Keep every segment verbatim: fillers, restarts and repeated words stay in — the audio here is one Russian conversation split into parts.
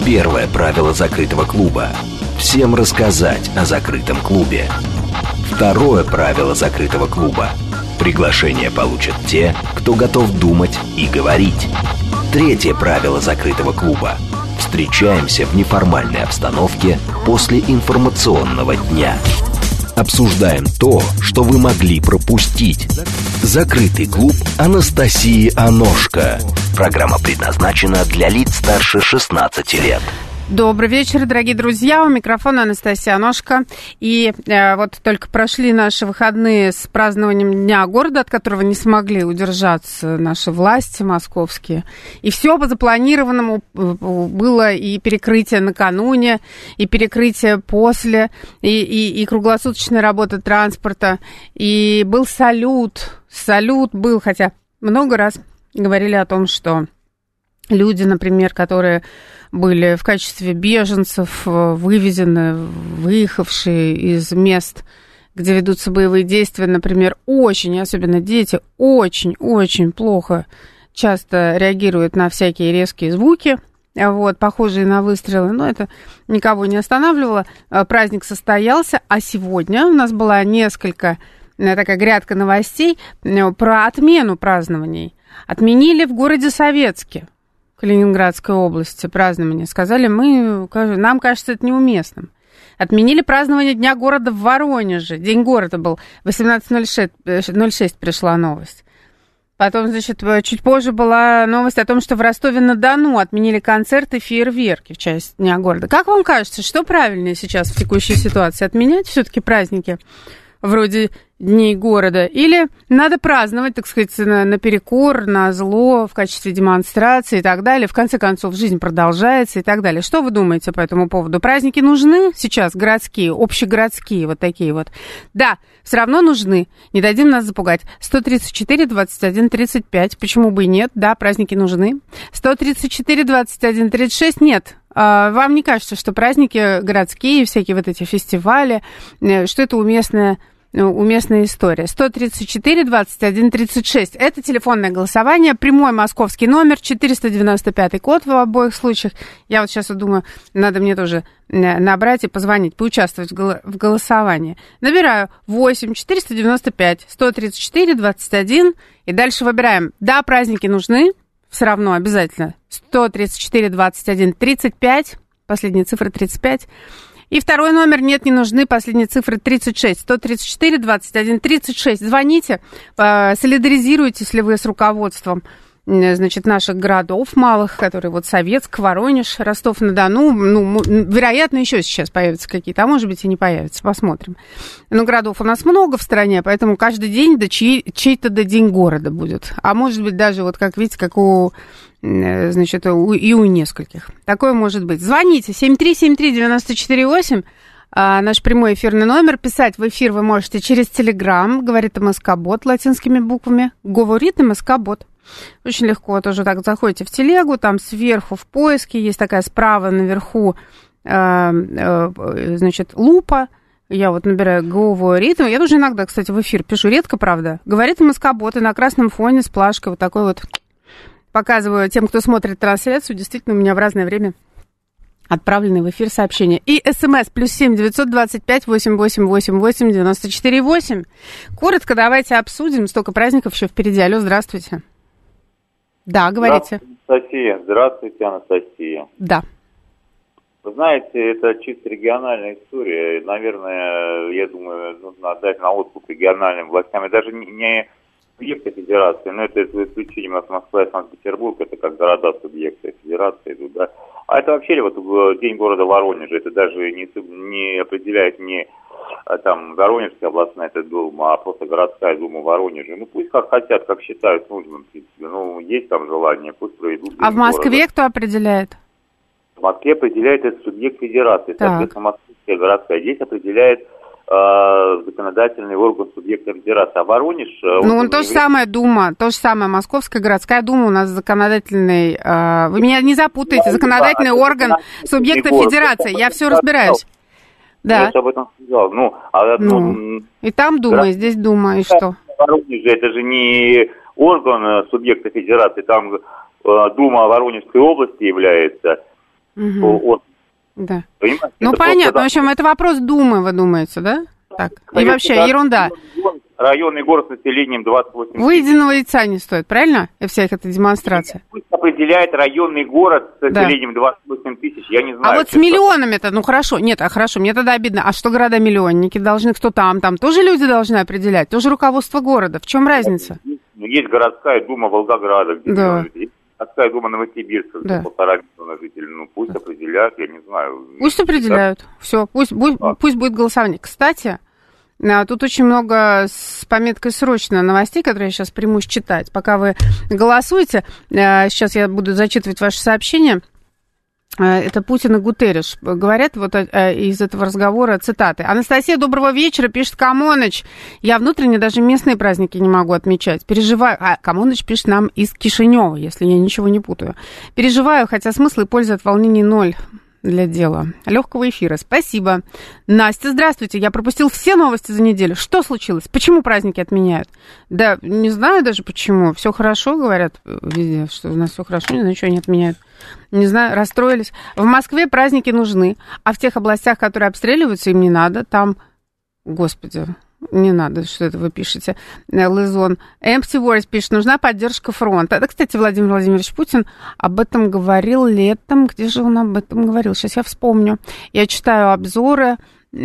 Первое правило закрытого клуба – всем рассказать о закрытом клубе. Второе правило закрытого клуба – приглашение получат те, кто готов думать и говорить. Третье правило закрытого клуба – встречаемся в неформальной обстановке после информационного дня. Обсуждаем то, что вы могли пропустить. Закрытый клуб Анастасии Аношко. Программа предназначена для лиц старше шестнадцати лет. Добрый вечер, дорогие друзья. У микрофона Анастасия Аношко. И э, вот только прошли наши выходные с празднованием Дня города, от которого не смогли удержаться наши власти московские. И все по запланированному было и перекрытие накануне, и перекрытие после, и, и, и круглосуточная работа транспорта. И был салют. Салют был, хотя много раз говорили о том, что люди, например, которые были в качестве беженцев вывезены, выехавшие из мест, где ведутся боевые действия, например, очень, особенно дети, очень-очень плохо часто реагируют на всякие резкие звуки, вот, похожие на выстрелы, но это никого не останавливало. Праздник состоялся, а сегодня у нас была несколько, такая грядка новостей про отмену празднований. Отменили в городе Советске, Калининградской области, празднование. Сказали, мы, нам кажется это неуместным. Отменили празднование Дня города в Воронеже. День города был. восемнадцать ноль шесть пришла новость. Потом, значит, чуть позже была новость о том, что в Ростове-на-Дону отменили концерты и фейерверки в честь Дня города. Как вам кажется, что правильнее сейчас в текущей ситуации? Отменять все-таки праздники вроде Дней города? Или надо праздновать, так сказать, на, наперекор, на зло, в качестве демонстрации и так далее? В конце концов, жизнь продолжается и так далее. Что вы думаете по этому поводу? Праздники нужны сейчас, городские, общегородские, вот такие вот? Да, все равно нужны. Не дадим нас запугать. сто тридцать четыре двадцать один тридцать пять. Почему бы и нет? Да, праздники нужны. сто тридцать четыре двадцать один тридцать шесть. Нет. Вам не кажется, что праздники городские, всякие вот эти фестивали, что это уместное... уместная история. сто тридцать четыре двадцать один тридцать шесть. Это телефонное голосование. Прямой московский номер, четыреста девяносто пятый код в обоих случаях. Я вот сейчас вот думаю, надо мне тоже набрать и позвонить, поучаствовать в голосовании. Набираю восемь четыреста девяносто пять сто тридцать четыре двадцать один. И дальше выбираем. Да, праздники нужны. Все равно обязательно. сто тридцать четыре двадцать один тридцать пять. Последняя цифра тридцать пять. И второй номер, нет, не нужны, последние цифры тридцать шесть, сто тридцать четыре двадцать один тридцать шесть. Звоните, солидаризируйтесь ли вы с руководством, значит, наших городов малых, которые вот Советск, Воронеж, Ростов-на-Дону, ну, вероятно, еще сейчас появятся какие-то, а может быть и не появятся, посмотрим. Но городов у нас много в стране, поэтому каждый день да чей, чей-то да день города будет. А может быть даже, вот как видите, как у... значит, и у нескольких. Такое может быть. Звоните семь три семь три девять четыре восемь, а, наш прямой эфирный номер. Писать в эфир вы можете через Телеграм, говорит МСК-бот латинскими буквами, говорит МСК-бот. Очень легко тоже так заходите в телегу, там сверху в поиске есть такая справа наверху, а, а, значит, лупа. Я вот набираю говорит. Я тоже иногда, кстати, в эфир пишу, редко, правда. Говорит МСК-бот, и на красном фоне с плашкой вот такой вот. Показываю тем, кто смотрит трансляцию, действительно, у меня в разное время отправлены в эфир сообщения. И смс плюс семь девятьсот двадцать пять восемь восемь восемь восемь девяносто четыре восемь. Коротко давайте обсудим, столько праздников еще впереди. Алло, здравствуйте. Да, говорите. Здравствуйте, Анастасия. Здравствуйте, Анастасия. Да. Вы знаете, это чисто региональная история. Наверное, я думаю, нужно отдать на откуп региональным властям. И даже не... субъекты федерации, но это за исключением у нас Москва и Санкт-Петербург, это как города субъекты федерации идут, да. А это вообще вот День города Воронежа, это даже не, не определяет не там Воронежская областная эта дума, а просто городская дума Воронежа. Ну пусть как хотят, как считают нужным, в принципе. Ну, есть там желание, пусть проведут. А в Москве города. Кто определяет? В Москве определяет это субъект федерации, так. Соответственно, Московская городская. Здесь определяет законодательный орган субъекта федерации. А Воронеж... Ну, он то же самое Дума, то же самое Московская городская дума у нас законодательный... Э, вы меня не запутаете, законодательный да, орган субъекта федерации. Я все разбираюсь. Да. Я же об этом сказал. Ну, а, ну, ну, и там Дума, да, и здесь Дума, и что? Воронеж, это же не орган субъекта федерации, там э, Дума Воронежской области является. Угу. От. Да. Понимаете? Ну, это понятно. просто, В общем, это вопрос Думы, вы думаете, да? Так. И вообще, да, ерунда. Районный город с населением двадцать восемь тысяч. Выеденного яйца не стоит, правильно? И вся их эта демонстрация. Пусть определяет районный город с населением да. двадцать восемь тысяч, я не знаю. А вот с миллионами-то, ну хорошо, нет, а хорошо, мне тогда обидно. А что города-миллионники должны, кто там, там тоже люди должны определять? Тоже руководство города. В чем разница? Есть городская дума Волгограда, где да. миллион людей. Городская дума Новосибирска, где да. полтора миллиона жителей. Ну пусть да. определяют, я не знаю. Пусть определяют. Да. Все, пусть, пусть, а. пусть будет голосование. Кстати, тут очень много с пометкой «срочно» новостей, которые я сейчас примусь читать. Пока вы голосуете, сейчас я буду зачитывать ваши сообщения. Это Путин и Гутерриш говорят вот из этого разговора цитаты. Анастасия, доброго вечера, пишет Камоныч. Я внутренне даже местные праздники не могу отмечать. Переживаю. А, Камоныч пишет нам из Кишинева, если я ничего не путаю. Переживаю, хотя смысл и пользы от волнений ноль. Для дела. Легкого эфира. Спасибо. Настя, здравствуйте. Я пропустил все новости за неделю. Что случилось? Почему праздники отменяют? Да, не знаю даже почему. Все хорошо, говорят везде, что у нас все хорошо, не знаю, ничего не отменяют. Не знаю, расстроились. В Москве праздники нужны, а в тех областях, которые обстреливаются, им не надо. Там, господи, не надо, что это вы пишете. Лызон. Empty Words пишет, нужна поддержка фронта. Это, кстати, Владимир Владимирович Путин об этом говорил летом. Где же он об этом говорил? Сейчас я вспомню. Я читаю обзоры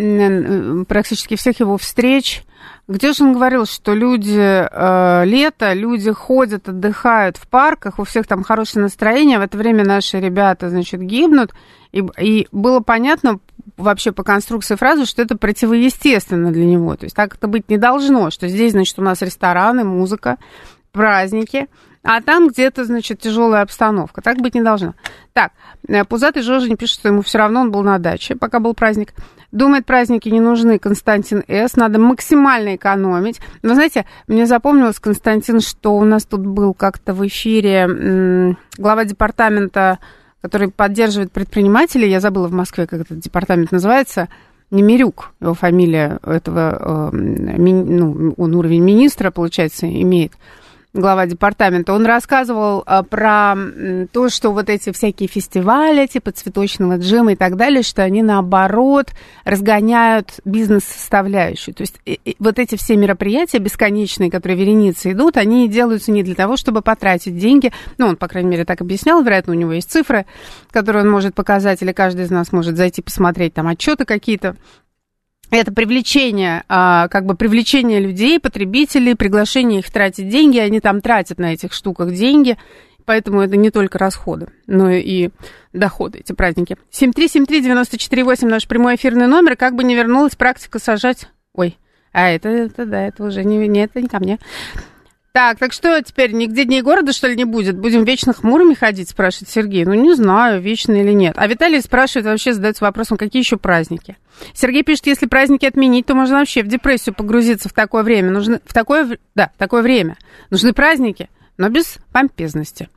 практически всех его встреч. Где же он говорил, что люди э, лето, люди ходят, отдыхают в парках, у всех там хорошее настроение, в это время наши ребята, значит, гибнут. И, и было понятно вообще по конструкции фразы, что это противоестественно для него. То есть так это быть не должно, что здесь, значит, у нас рестораны, музыка, праздники, а там где-то, значит, тяжелая обстановка. Так быть не должно. Так, Пузатый Жожа не пишет, что ему все равно он был на даче, пока был праздник. Думает, праздники не нужны, Константин С. Надо максимально экономить. Но, знаете, мне запомнилось, Константин, что у нас тут был как-то в эфире м- глава департамента, который поддерживает предпринимателей. Я забыла в Москве, как этот департамент называется. Немирюк, его фамилия, этого, э, ми- ну, он уровень министра, получается, имеет. Глава департамента, он рассказывал а, про то, что вот эти всякие фестивали, типа цветочного джема и так далее, что они, наоборот, разгоняют бизнес-составляющую. То есть и, и, вот эти все мероприятия бесконечные, которые вереницы идут, они делаются не для того, чтобы потратить деньги. Ну, он, по крайней мере, так объяснял, вероятно, у него есть цифры, которые он может показать, или каждый из нас может зайти посмотреть, там, отчеты какие-то. Это привлечение, как бы привлечение людей, потребителей, приглашение их тратить деньги. Они там тратят на этих штуках деньги, поэтому это не только расходы, но и доходы, эти праздники. семь три семь три девять четыре восемь наш прямой эфирный номер. Как бы не вернулась практика сажать... Ой, а это, это да, это уже не, не, это не ко мне. Так, так что теперь, нигде дней города, что ли, не будет? Будем вечно хмурыми ходить, спрашивает Сергей. Ну, не знаю, вечно или нет. А Виталий спрашивает, вообще задается вопросом, какие еще праздники? Сергей пишет, если праздники отменить, то можно вообще в депрессию погрузиться в такое время. Нужны, в такое, да, в такое время. Нужны праздники, но без помпезности.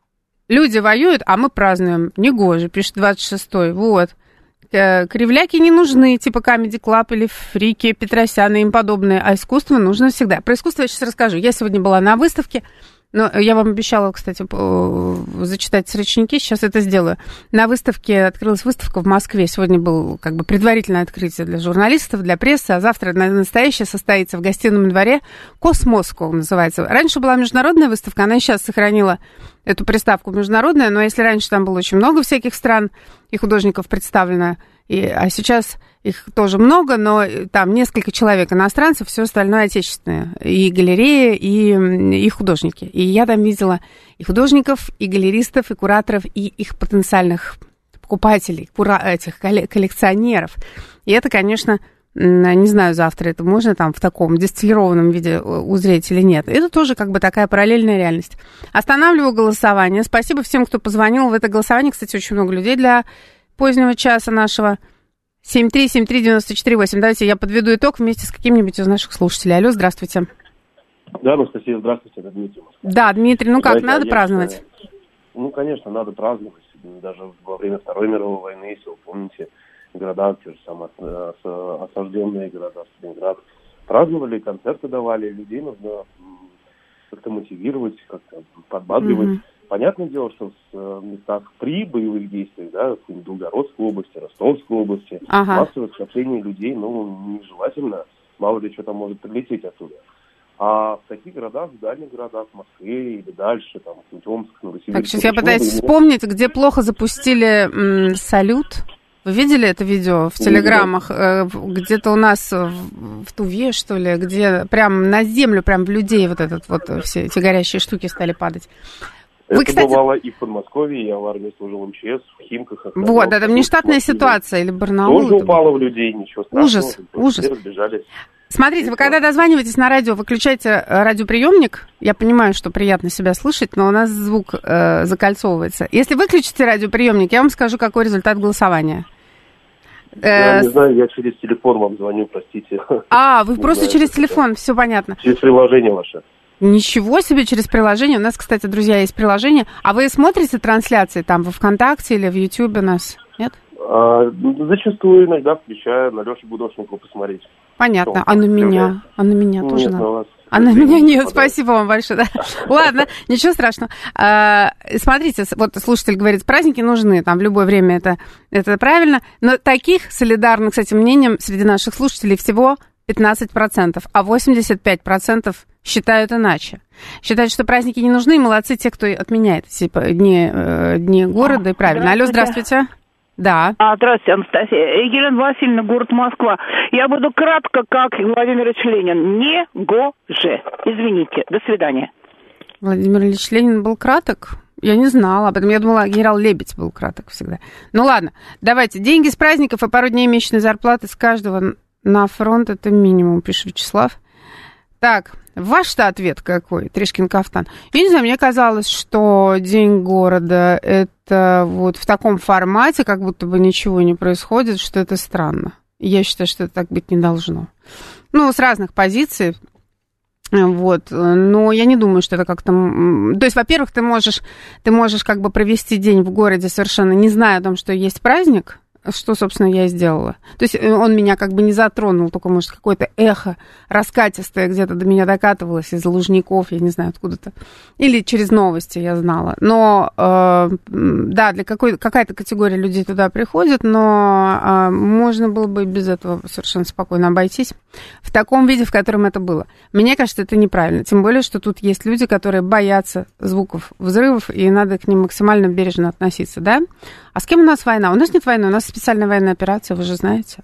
Люди воюют, а мы празднуем. Негоже, пишет двадцать шестой. Вот. Кривляки не нужны, типа Comedy Club или Фрики, Петросян и им подобные, а искусство нужно всегда. Про искусство я сейчас расскажу. Я сегодня была на выставке, но я вам обещала, кстати, зачитать срочники, сейчас это сделаю. На выставке открылась выставка в Москве. Сегодня был как бы предварительное открытие для журналистов, для прессы, а завтра настоящее состоится в гостином дворе. Космоскоу называется. Раньше была международная выставка, она сейчас сохранила эту приставку международная, но если раньше там было очень много всяких стран и художников представлено, и, а сейчас их тоже много, но там несколько человек иностранцев, все остальное отечественное, и галереи, и, и художники. И я там видела и художников, и галеристов, и кураторов, и их потенциальных покупателей, кура... этих коллекционеров. И это, конечно, не знаю, завтра это можно там в таком дистиллированном виде узреть или нет. Это тоже как бы такая параллельная реальность. Останавливаю голосование. Спасибо всем, кто позвонил в это голосование. Кстати, очень много людей для позднего часа нашего. семь три семь три девять четыре восемь. Давайте я подведу итог вместе с каким-нибудь из наших слушателей. Алло, здравствуйте. Да, Анастасия, здравствуйте, это Дмитрий. Да, Дмитрий, ну как, Знаете, надо я праздновать? Считаю, ну, конечно, надо праздновать. Даже во время Второй мировой войны, если вы помните, города, те же самые осажденные города, Сталинград, праздновали, концерты давали, людей нужно как-то мотивировать, как-то подбадривать. Mm-hmm. понятное дело, что в местах при боевых действиях, да, в Белгородской области, Ростовской области, ага. массовое скопление людей, ну, нежелательно, мало ли что там может прилететь оттуда. А в таких городах, в дальних городах, в Москве или дальше, там, в Омск, Новосибирск... Так, сейчас я пытаюсь вспомнить, где плохо запустили м, салют. Вы видели это видео в телеграммах? Э, где-то у нас в, в Туве, что ли, где прям на землю, прям в людей вот этот вот все эти горящие штуки стали падать. Вы, это кстати... бывало и в Подмосковье, я в армии служил МЧС, в Химках. Охранял, вот, это нештатная ситуация, или Барнаул. Тоже упало в людей, ничего страшного. Ужас, ужас. Все разбежались. Смотрите, и вы когда дозваниваетесь на радио, выключайте радиоприемник. Я понимаю, что приятно себя слышать, но у нас звук э, закольцовывается. Если выключите радиоприемник, я вам скажу, какой результат голосования. Я э, не знаю, я через телефон вам звоню, простите. А, вы просто знаю, через телефон, все понятно. Через приложение ваше. Ничего себе, через приложение. У нас, кстати, друзья, есть приложение. А вы смотрите трансляции там во ВКонтакте или в Ютьюбе нас? Нет? А, зачастую иногда включаю на Лешу Гудошникову посмотреть. Понятно. А на меня? А на меня тоже нет, надо. На вас. А на меня нет. Спасибо вам большое. Да. Ладно, ничего страшного. А, смотрите, вот слушатель говорит, праздники нужны, там в любое время это, это правильно. Но таких солидарных с этим мнением среди наших слушателей всего пятнадцать процентов, а восемьдесят пять процентов считают иначе. Считают, что праздники не нужны, и молодцы те, кто отменяет эти дни, дни города, и правильно. Алло, здравствуйте. Да. А, здравствуйте, Анастасия. Елена Васильевна, город Москва. Я буду кратко, как Владимир Ильич Ленин. Не гоже. Извините. До свидания. Владимир Ильич Ленин был краток? Я не знала об этом. Я думала, генерал Лебедь был краток всегда. Ну ладно, давайте. Деньги с праздников и пару дней месячной зарплаты с каждого на фронт — это минимум, пишет Вячеслав. Так, ваш-то ответ какой, Тришкин кафтан? Я не знаю, мне казалось, что День города — это вот в таком формате, как будто бы ничего не происходит, что это странно. Я считаю, что это так быть не должно. Ну, с разных позиций. Вот, но я не думаю, что это как-то... То есть, во-первых, ты можешь, ты можешь как бы провести день в городе, совершенно не зная о том, что есть праздник, что, собственно, я и сделала. То есть он меня как бы не затронул, только, может, какое-то эхо раскатистое где-то до меня докатывалось из Лужников, я не знаю, откуда-то. Или через новости я знала. Но, э, да, для какой, какая-то категория людей туда приходит, но э, можно было бы без этого совершенно спокойно обойтись в таком виде, в котором это было. Мне кажется, это неправильно. Тем более, что тут есть люди, которые боятся звуков взрывов, и надо к ним максимально бережно относиться, да? А с кем у нас война? У нас нет войны, у нас специальная военная операция, вы же знаете.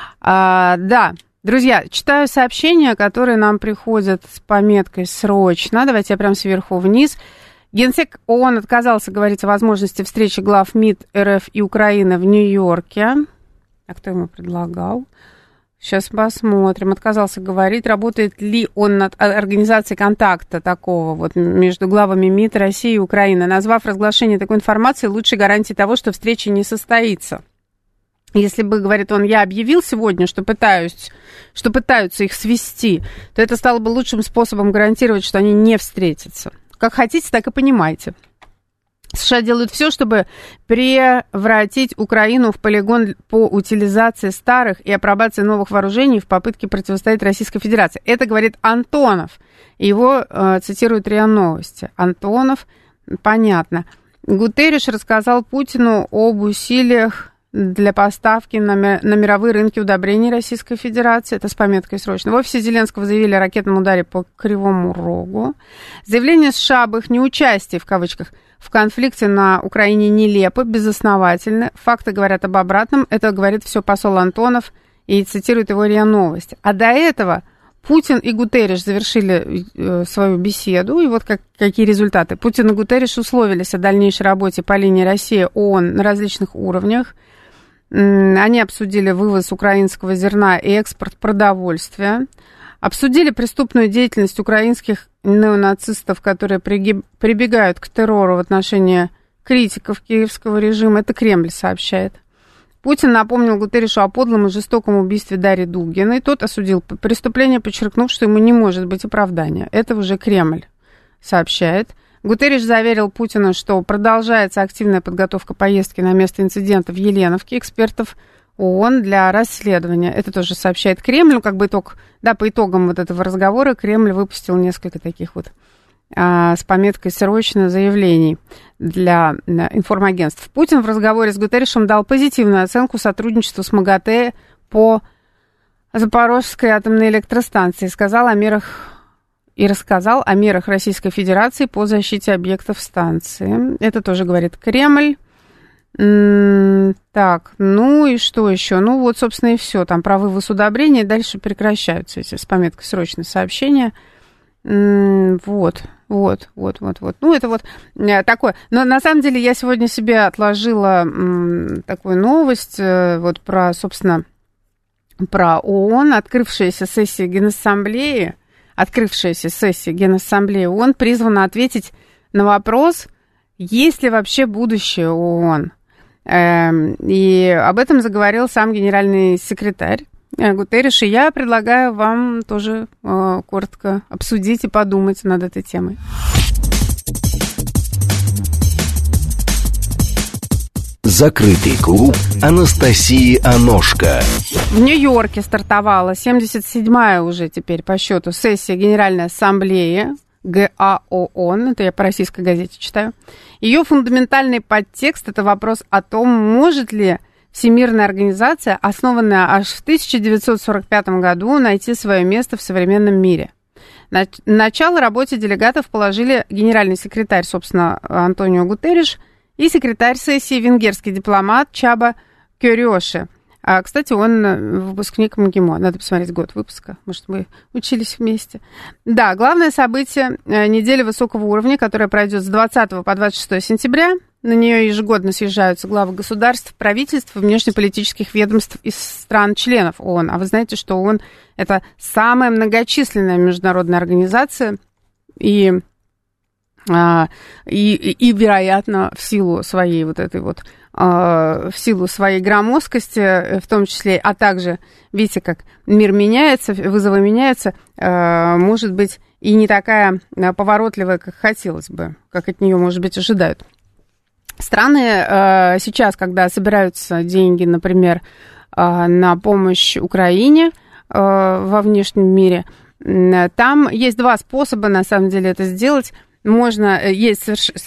А, да, друзья, читаю сообщения, которые нам приходят с пометкой «Срочно». Давайте я прям сверху вниз. Генсек ООН отказался говорить о возможности встречи глав МИД РФ и Украины в Нью-Йорке. А кто ему предлагал? Сейчас посмотрим. Отказался говорить, работает ли он над организацией контакта такого вот между главами МИД России и Украины, назвав разглашение такой информации лучшей гарантией того, что встреча не состоится. Если бы, говорит он, я объявил сегодня, что пытаюсь, что пытаются их свести, то это стало бы лучшим способом гарантировать, что они не встретятся. Как хотите, так и понимайте. США делают все, чтобы превратить Украину в полигон по утилизации старых и апробации новых вооружений в попытке противостоять Российской Федерации. Это говорит Антонов. Его э, цитирует РИА Новости. Антонов, понятно. Гутерриш рассказал Путину об усилиях для поставки на, ми- на мировые рынки удобрений Российской Федерации. Это с пометкой «Срочно». В офисе Зеленского заявили о ракетном ударе по Кривому Рогу. Заявление США об их неучастии, в кавычках, в конфликте на Украине нелепо, безосновательно. Факты говорят об обратном. Это говорит все посол Антонов и цитирует его РИА Новости. А до этого Путин и Гутерриш завершили э, свою беседу. И вот как, какие результаты. Путин и Гутерриш условились о дальнейшей работе по линии Россия-ООН на различных уровнях. Они обсудили вывоз украинского зерна и экспорт продовольствия. Обсудили преступную деятельность украинских неонацистов, которые пригиб, прибегают к террору в отношении критиков киевского режима. Это Кремль сообщает. Путин напомнил Гутерришу о подлом и жестоком убийстве Дарьи Дугиной. Тот осудил преступление, подчеркнув, что ему не может быть оправдания. Это уже Кремль сообщает. Гутерриш заверил Путина, что продолжается активная подготовка поездки на место инцидента в Еленовке экспертов ООН для расследования. Это тоже сообщает Кремль. Ну, как бы итог, да, по итогам вот этого разговора Кремль выпустил несколько таких вот с пометкой «Срочно заявлений» для информагентств. Путин в разговоре с Гутерришем дал позитивную оценку сотрудничеству с МАГАТЭ по Запорожской атомной электростанции. Сказал о мерах и рассказал о мерах Российской Федерации по защите объектов станции. Это тоже говорит Кремль. М-м- так, ну и что еще? Ну вот, собственно, и все. Там про вывоз удобрений. Дальше прекращаются эти с пометкой «Срочное сообщение». М-м- вот. Вот, вот, вот, вот. Ну, это вот такое. Но на самом деле я сегодня себе отложила м, такую новость э, вот про, собственно, про ООН, открывшаяся сессия Генассамблеи, открывшаяся сессия Генассамблеи ООН призвана ответить на вопрос, есть ли вообще будущее ООН. Эм, и об этом заговорил сам генеральный секретарь Гутерриш, и я предлагаю вам тоже э, коротко обсудить и подумать над этой темой. Закрытый клуб Анастасии Аношко. В Нью-Йорке стартовала семьдесят седьмая уже теперь по счету сессия Генеральной Ассамблеи ГАООН, это я по российской газете читаю. Ее фундаментальный подтекст – это вопрос о том, может ли Всемирная организация, основанная аж в тысяча девятьсот сорок пятом году, найти свое место в современном мире. Начало работе делегатов положили генеральный секретарь, собственно, Антонио Гутерриш, и секретарь сессии венгерский дипломат Чаба Кёриоши. А, кстати, он выпускник МГИМО. Надо посмотреть год выпуска. Может, мы учились вместе. Да, главное событие недели высокого уровня, которая пройдет с двадцатого по двадцать шестое сентября. На нее ежегодно съезжаются главы государств, правительств и внешнеполитических ведомств из стран-членов ООН. А вы знаете, что ООН – это самая многочисленная международная организация, и, и, и, вероятно, в силу своей вот этой вот, в силу своей громоздкости, в том числе, а также, видите, как мир меняется, вызовы меняются, может быть, и не такая поворотливая, как хотелось бы, как от нее, может быть, ожидают. Страны э, сейчас, когда собираются деньги, например, э, на помощь Украине э, во внешнем мире, э, там есть два способа, на самом деле, это сделать. Можно, есть,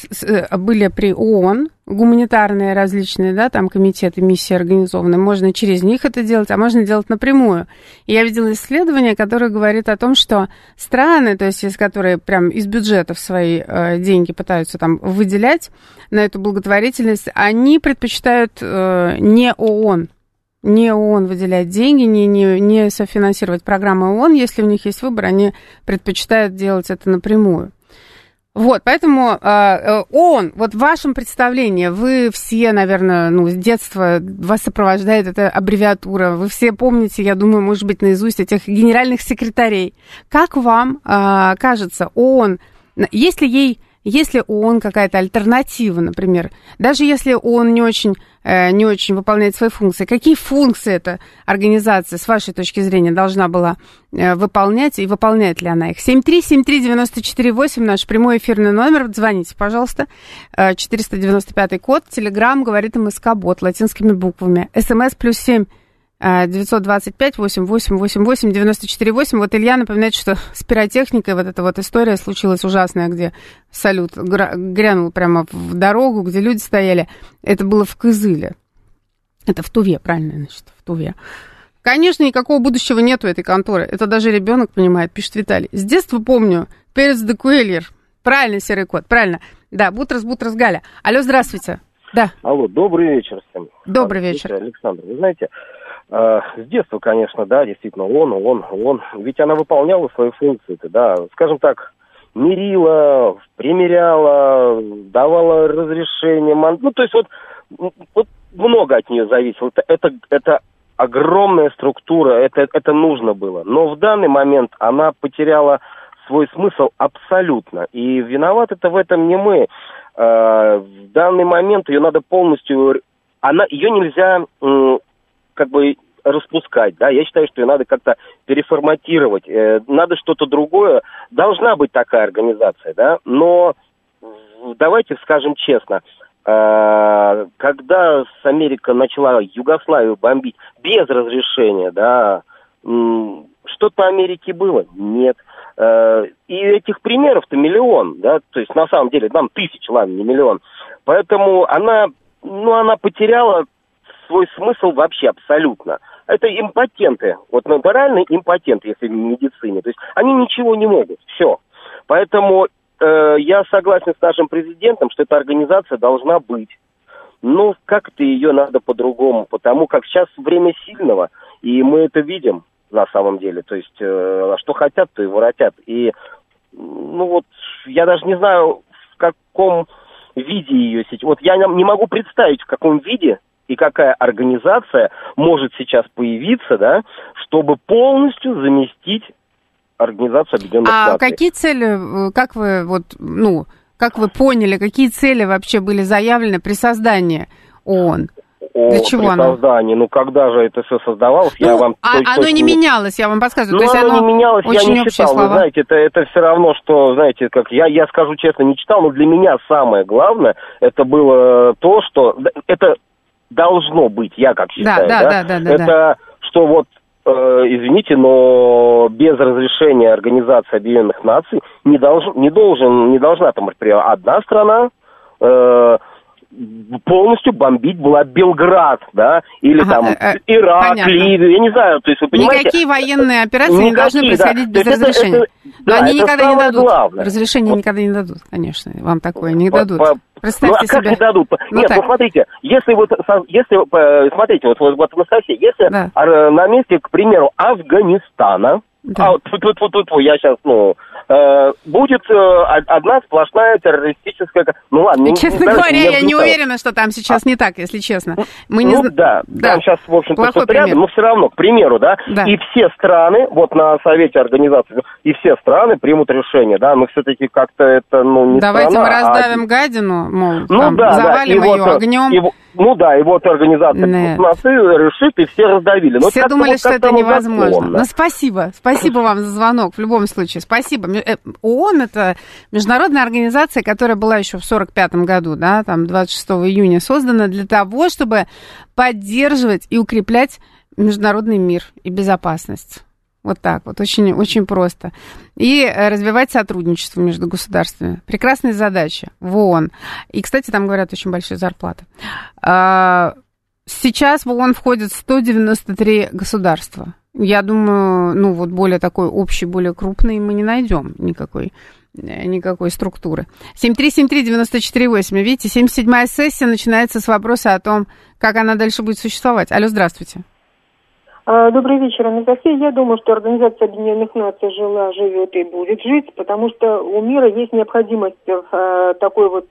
были при ООН гуманитарные различные, да, там комитеты, миссии организованы, можно через них это делать, а можно делать напрямую. И я видела исследование, которое говорит о том, что страны, то есть, которые прям из бюджетов свои э, деньги пытаются там выделять на эту благотворительность, они предпочитают э, не ООН, не ООН выделять деньги, не, не, не софинансировать программы ООН, если у них есть выбор, они предпочитают делать это напрямую. Вот, поэтому э, ООН, вот в вашем представлении, вы все, наверное, ну, с детства вас сопровождает эта аббревиатура, вы все помните, я думаю, может быть, наизусть этих генеральных секретарей. Как вам э, кажется, ООН, есть ли ей, есть ли ООН какая-то альтернатива, например, даже если ООН не очень, э, не очень выполняет свои функции, какие функции эта организация, с вашей точки зрения, должна была э, выполнять, и выполняет ли она их? семь три семь три девять четыре восемь, наш прямой эфирный номер, звоните, пожалуйста, э, четыреста девяносто пятый код, Телеграм, говорит МСК-бот, латинскими буквами, СМС плюс семь девятьсот двадцать пять восемь восемь восемь восемь девяносто четыре восемь. Вот Илья напоминает, что с пиротехникой вот эта вот история случилась ужасная, где салют грянул прямо в дорогу, где люди стояли. Это было в Кызыле. Это в Туве, правильно, значит, в Туве. Конечно, никакого будущего нету этой конторы. Это даже ребенок понимает, пишет Виталий. С детства помню. Перец де Куэльер. Правильно, серый кот, правильно. Да, Бутрас, Бутрас, Галя. Алло, здравствуйте. Да. Алло, добрый вечер всем. Добрый вечер. Александр, вы знаете, с детства, конечно, да, действительно, ООН, ООН, ООН, ведь она выполняла свои функции, да, скажем так, мирила, примиряла, давала разрешение, ну, то есть вот, вот много от нее зависело, это, это, это огромная структура, это, это нужно было, но в данный момент она потеряла свой смысл абсолютно, и виноват это в этом не мы, в данный момент ее надо полностью, она, ее нельзя как бы распускать, да, я считаю, что ее надо как-то переформатировать, э, надо что-то другое, должна быть такая организация, да, но давайте скажем честно, э, когда Америка начала Югославию бомбить без разрешения, да, э, что-то Америке было? Нет. И этих примеров-то миллион, да, то есть на самом деле нам тысячи, ладно, не миллион. Поэтому она, ну, она потеряла свой смысл вообще абсолютно. Это импотенты, вот натуральные импотенты, если в медицине. То есть они ничего не могут, все. Поэтому э, я согласен с нашим президентом, что эта организация должна быть. Ну, как-то ее надо по-другому, потому как сейчас время сильного, и мы это видим на самом деле. То есть, э, что хотят, то и воротят. И, ну вот, я даже не знаю, в каком виде ее сейчас. Вот я не могу представить, в каком виде и какая организация может сейчас появиться, да, чтобы полностью заместить Организацию Объединенных а Наций. А какие цели, как вы, вот, ну, как вы поняли, какие цели вообще были заявлены при создании ООН? О, Для чего при оно? создании, ну когда же это все создавалось, ну, я вам... А, точно, оно не менялось, я вам подсказываю. Ну, То есть оно, оно не менялось, я не читал, слова. Вы знаете, это, это все равно, что, знаете, как я, я скажу честно, не читал, но для меня самое главное, это было то, что... Это должно быть, я как считаю, да? Да, да, да, да. Это, да. что вот, э, извините, но без разрешения Организации Объединенных Наций не, долж, не, должен, не должна там, например, одна страна... Э, полностью бомбить была Белград, да, или ага, там э, Ирак, понятно. Ливию, я не знаю, то есть вы понимаете... Никакие военные операции никакие, не должны происходить да. без это, разрешения. Это, это, Но да, они никогда не дадут. Главное. Разрешения вот. Никогда не дадут, конечно, вам такое не дадут. По, Представьте ну, а как себе. не дадут? Ну, Нет, так. ну смотрите, если вот, если, смотрите, вот, вот, вот Анастасия, если да. на месте, к примеру, Афганистана, да. а, тут, тут, тут, тут, я сейчас, ну... будет одна сплошная террористическая... Ну ладно, честно не, говоря, не я не уверена, что там сейчас а? не так, если честно. Мы не ну зн... да, да, там сейчас, в общем-то, тут рядом, но все равно, к примеру, да, да, и все страны, вот на Совете Организации, и все страны примут решение, да, мы все-таки как-то это, ну, не Давайте страна, мы раздавим а... гадину, мол, ну, там, да, завалим да, ее вот, огнем. И, ну да, и вот Организация наций решит, и все раздавили. Но все думали, вот что это невозможно. Ну, спасибо, спасибо вам за звонок, в любом случае, спасибо. ООН — это международная организация, которая была еще в сорок пятом году, да, там двадцать шестого июня создана для того, чтобы поддерживать и укреплять международный мир и безопасность. Вот так вот, очень, очень просто. И развивать сотрудничество между государствами. Прекрасная задача в ООН. И, кстати, там, говорят, очень большие зарплаты. Сейчас в ООН входят сто девяносто три государства. Я думаю, ну вот более такой общий, более крупный мы не найдем никакой, никакой структуры. семь три семь три девять четыре восемь. Видите, семьдесят седьмая сессия начинается с вопроса о том, как она дальше будет существовать. Алло, здравствуйте. Добрый вечер, Анастасия. Я думаю, что Организация Объединенных Наций жила, живет и будет жить, потому что у мира есть необходимость в такой вот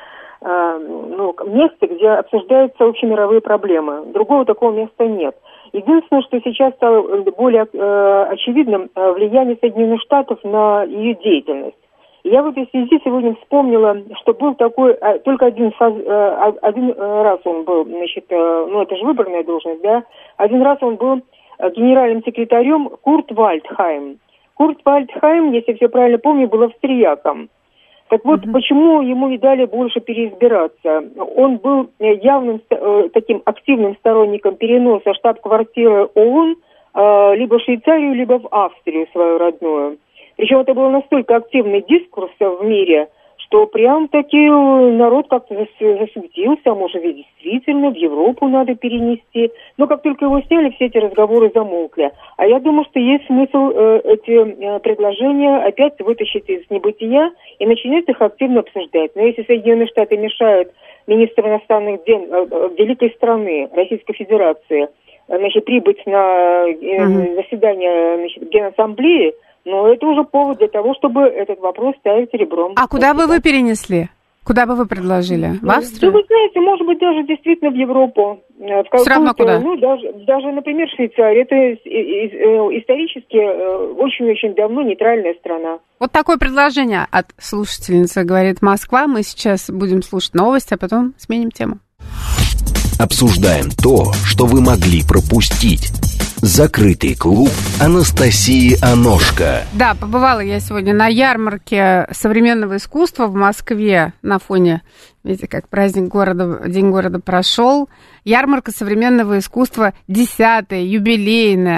ну, месте, где обсуждаются общемировые проблемы. Другого такого места нет. Единственное, что сейчас стало более э, очевидным, э, влияние Соединенных Штатов на ее деятельность. И я в этой связи сегодня вспомнила, что был такой, э, только один, э, один раз он был, значит, э, ну это же выборная должность, да, один раз он был э, генеральным секретарем Курт Вальдхайм. Курт Вальдхайм, если все правильно помню, был австрияком. Так вот, mm-hmm. почему ему не дали больше переизбираться? Он был явным э, таким активным сторонником переноса штаб-квартиры ООН э, либо в Швейцарию, либо в Австрию свою родную. Причем это был настолько активный дискурс в мире, что прям-таки народ как-то засуетился, а может ведь действительно в Европу надо перенести. Но как только его сняли, все эти разговоры замолкли. А я думаю, что есть смысл э, эти э, предложения опять вытащить из небытия и начинать их активно обсуждать. Но если Соединенные Штаты мешают министру иностранных дел э, великой страны, Российской Федерации, значит, прибыть на э, mm-hmm. заседание значит, Генассамблеи, но это уже повод для того, чтобы этот вопрос ставить ребром. А куда бы вы перенесли? Куда бы вы предложили? В Австрию? Ну, вы знаете, может быть, даже действительно в Европу. В Все равно куда? Ну, даже, даже, например, Швейцария. Это исторически очень-очень давно нейтральная страна. Вот такое предложение от слушательницы «Говорит Москва». Мы сейчас будем слушать новости, а потом сменим тему. Обсуждаем то, что вы могли пропустить. Закрытый клуб Анастасии Аношко. Да, побывала я сегодня на ярмарке современного искусства в Москве на фоне, видите, как праздник города, День города прошел. Ярмарка современного искусства десятая, юбилейная.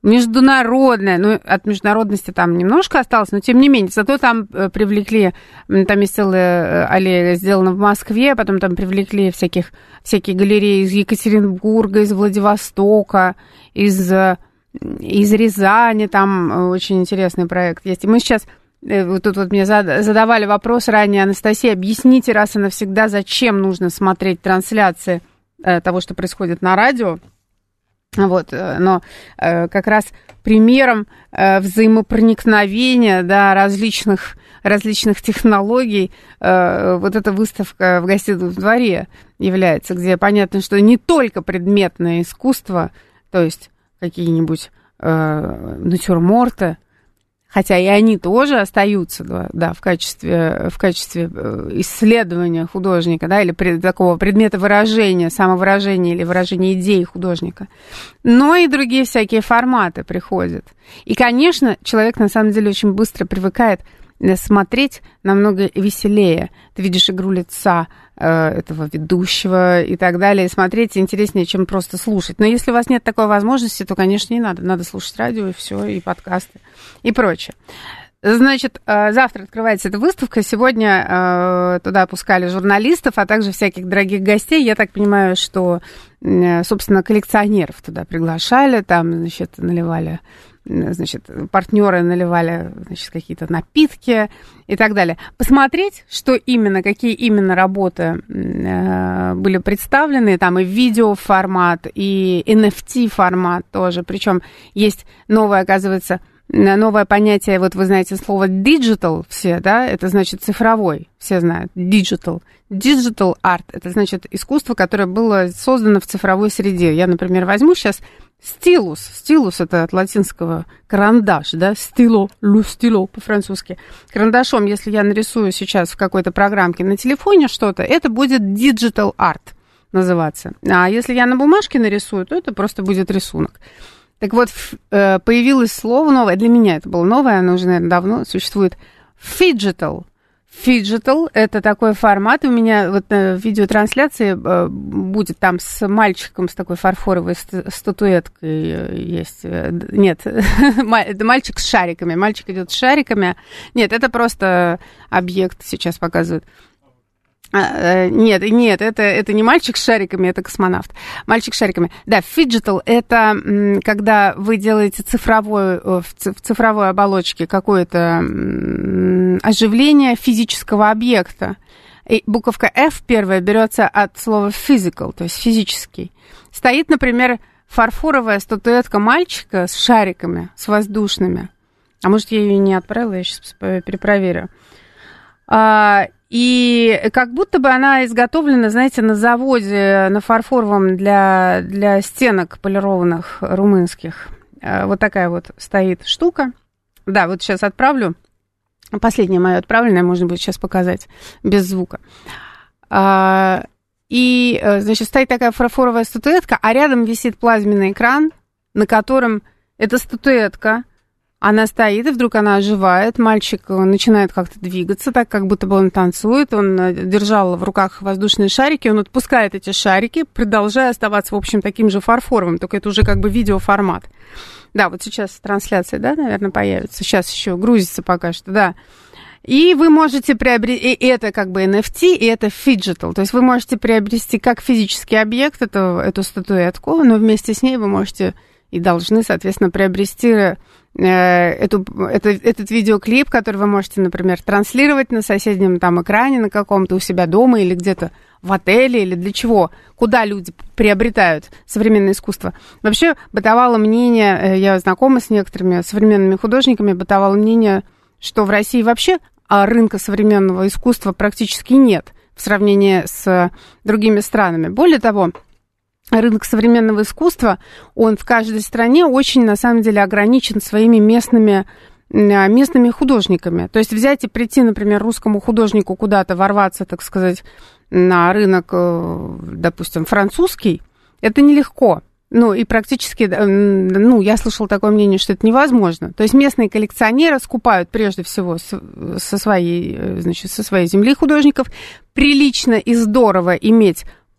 международная, ну, от международности там немножко осталось, но тем не менее, зато там привлекли, там есть целая аллея сделана в Москве, потом там привлекли всяких, всякие галереи из Екатеринбурга, из Владивостока, из, из Рязани, там очень интересный проект есть. И мы сейчас, вот тут вот мне задавали вопрос ранее, Анастасия, объясните раз и навсегда, зачем нужно смотреть трансляции того, что происходит на радио. Вот, но э, как раз примером э, взаимопроникновения, да, различных, различных технологий э, вот эта выставка в Гостином дворе является, где понятно, что не только предметное искусство, то есть какие-нибудь э, натюрморты, хотя и они тоже остаются, да, да, в качестве, в качестве исследования художника, да, или пред, такого предмета выражения, самовыражения или выражения идей художника. Но и другие всякие форматы приходят. И, конечно, человек на самом деле очень быстро привыкает смотреть намного веселее. Ты видишь игру лица э, этого ведущего и так далее. И смотреть интереснее, чем просто слушать. Но если у вас нет такой возможности, то, конечно, не надо. Надо слушать радио и все, и подкасты, и прочее. Значит, э, завтра открывается эта выставка. Сегодня э, туда пускали журналистов, а также всяких дорогих гостей. Я так понимаю, что, э, собственно, коллекционеров туда приглашали. Там, значит, наливали... Значит, партнеры наливали, значит, какие-то напитки и так далее. Посмотреть, что именно, какие именно работы э, были представлены. Там и видеоформат, и эн эф ти-формат тоже. Причем есть новое, оказывается, новое понятие, вот вы знаете слово digital все, да, это значит цифровой, все знают, digital. Digital art, это значит искусство, которое было создано в цифровой среде. Я, например, возьму сейчас стилус. Стилус это от латинского карандаш, да, стило, лу стило по-французски. Карандашом, если я нарисую сейчас в какой-то программке на телефоне что-то, это будет digital art называться. А если я на бумажке нарисую, то это просто будет рисунок. Так вот, появилось слово новое, для меня это было новое, оно уже, наверное, давно существует, фиджитал. Фиджитал – это такой формат, у меня вот в видеотрансляции будет там с мальчиком, с такой фарфоровой статуэткой есть. Нет, это мальчик с шариками, мальчик идет с шариками. Нет, это просто объект сейчас показывают. Нет, нет, это, это не мальчик с шариками, это космонавт. Мальчик с шариками. Да, фиджитал – это когда вы делаете цифровой, в цифровой оболочке какое-то оживление физического объекта. И буковка F первая берется от слова physical, то есть физический. Стоит, например, фарфоровая статуэтка мальчика с шариками, с воздушными. А может, я ее не отправила, я сейчас перепроверю. И как будто бы она изготовлена, знаете, на заводе, на фарфоровом для, для стенок полированных румынских. Вот такая вот стоит штука. Да, вот сейчас отправлю. Последнее мое отправленное можно будет сейчас показать без звука. И, значит, стоит такая фарфоровая статуэтка, а рядом висит плазменный экран, на котором эта статуэтка... Она стоит, и вдруг она оживает, мальчик начинает как-то двигаться, так как будто бы он танцует, он держал в руках воздушные шарики, он отпускает эти шарики, продолжая оставаться, в общем, таким же фарфоровым, только это уже как бы видеоформат. Да, вот сейчас трансляция, да, наверное, появится, сейчас еще грузится пока что, да. И вы можете приобрести, и это как бы эн эф ти, и это фиджитал, то есть вы можете приобрести как физический объект эту, эту статуэтку, но вместе с ней вы можете и должны, соответственно, приобрести... Эту, это, этот видеоклип, который вы можете, например, транслировать на соседнем там экране на каком-то у себя дома или где-то в отеле, или для чего, куда люди приобретают современное искусство. Вообще бытовало мнение, я знакома с некоторыми современными художниками, бытовало мнение, что в России вообще рынка современного искусства практически нет в сравнении с другими странами. Более того, рынок современного искусства, он в каждой стране очень, на самом деле, ограничен своими местными, местными художниками. То есть взять и прийти, например, русскому художнику куда-то, ворваться, так сказать, на рынок, допустим, французский, это нелегко. Ну, и практически, ну, я слышала такое мнение, что это невозможно. То есть местные коллекционеры скупают прежде всего со своей, значит, со своей земли художников. Прилично и здорово иметь